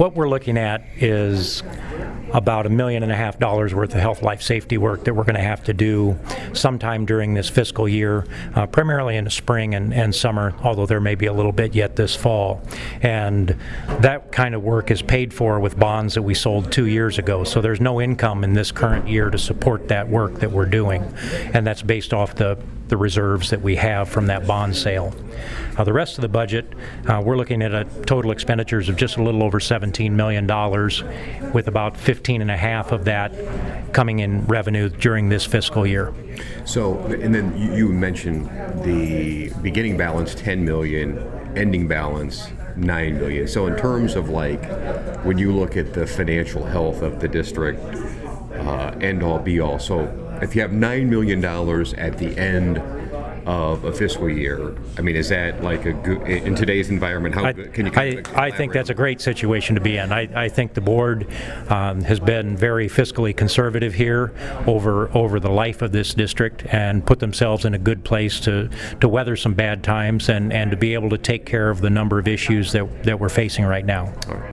What we're looking at is about $1.5 million worth of health, life, safety work that we're going to have to do sometime during this fiscal year, primarily in the spring and summer, although there may be a little bit yet this fall. And that kind of work is paid for with bonds that we sold 2 years ago, so there's no income in this current year to support that work that we're doing, and that's based off the reserves that we have from that bond sale. The rest of the budget, we're looking at a total expenditures of just a little over $17 million, with about 15.5 of that coming in revenue during this fiscal year. So, and then you mentioned the beginning balance, 10 million, ending balance, 9 million. So in terms of like, when you look at the financial health of the district, end all be all, so if you have $9 million at the end of a fiscal year, I mean, is that like a good, in today's environment, how good can you I think that's a great situation to be in. I think the board has been very fiscally conservative here over the life of this district and put themselves in a good place to weather some bad times and to be able to take care of the number of issues that we're facing right now.